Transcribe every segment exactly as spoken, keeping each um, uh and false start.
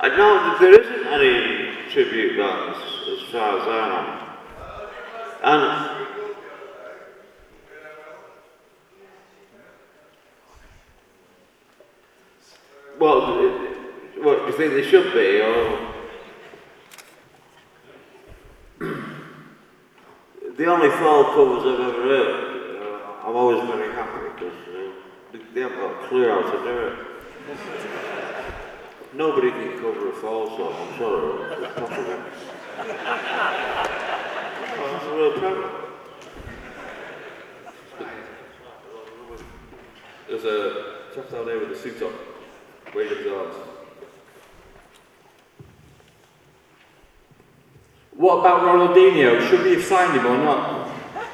I know that there isn't any tribute bands as far as I know. And well, what do you think they should be, or the only Fall covers I've ever heard, uh, I'm always very happy because uh, they haven't got a clue how to do it. Nobody can cover a Fall song, I'm sorry, it's possible. That's a real problem. There's a chap down there with a suit on, waving his arms. What about Ronaldinho? Should we have signed him or not?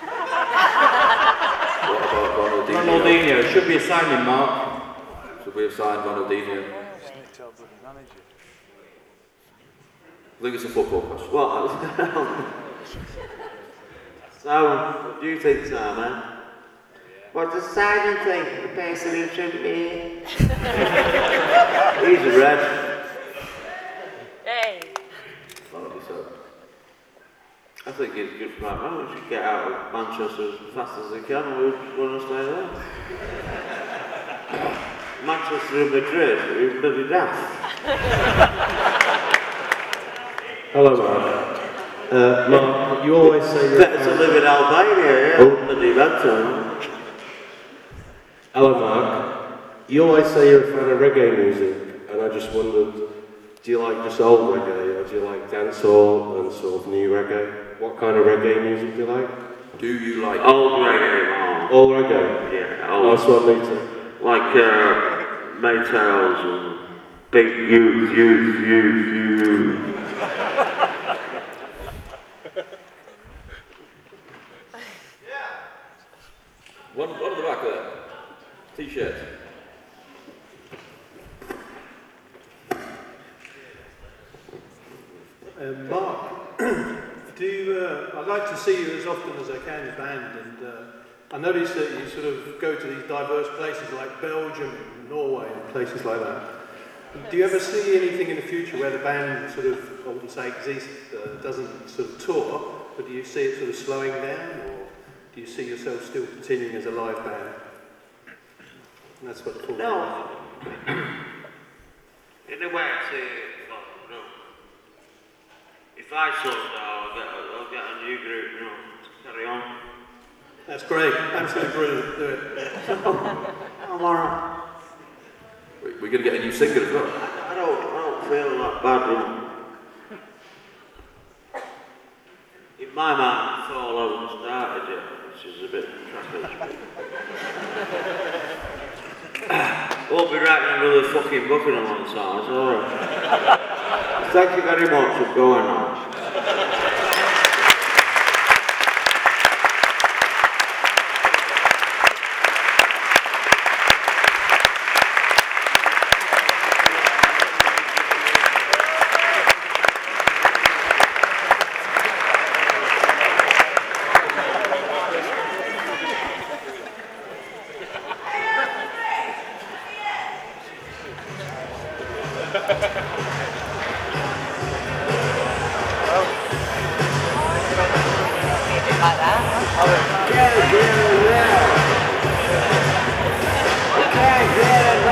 What about Ronaldinho? Ronaldinho, should we have signed him, Mark? Should we have signed Ronaldinho? I think it's a football question. What? So, what do you think, Simon? What does Simon think the person who shouldn't be here? He's a red. Hey. That'll be so. I think he's good for that man. We should get out of Manchester as fast as they can and we'll just want to stay there. Manchester and Madrid, we're bloody daft. Hello, Mark. Uh, Mark, you always say you're Better to live in Albania, yeah? Oh. Bloody better. Hello, Mark. You always say you're a fan of reggae music, and I just wondered, do you like just old reggae, or do you like dancehall and sort of new reggae? What kind of reggae music do you like? Do you like Old reggae, man. Old reggae? Yeah, old. Nice one, me too. Like, uh, Maytals and Big Youth, Youth, Youth, Youth. One, one at the back there. T-shirt. Um, Mark, do you, uh, I'd like to see you as often as I can in the band, and uh, I noticed that you sort of go to these diverse places like Belgium and Norway and places like that. Do you ever see anything in the future where the band sort of, I wouldn't say exists, uh, doesn't sort of tour, but do you see it sort of slowing down, or do you see yourself still continuing as a live band? And that's what the No. In a way, I say, well, no. If I sort it out, I'll get, I'll get a new group, you know, to carry on. That's great, absolutely brilliant, do it. I'm alright. We, we're going to get a new singer as well. I don't, I don't feel that bad, you know. In my mind, it's all over started yet, which is a bit tragic. I won't be writing another fucking book in a long time, it's alright. Thank you very much for going on. Like that. Yeah, yeah.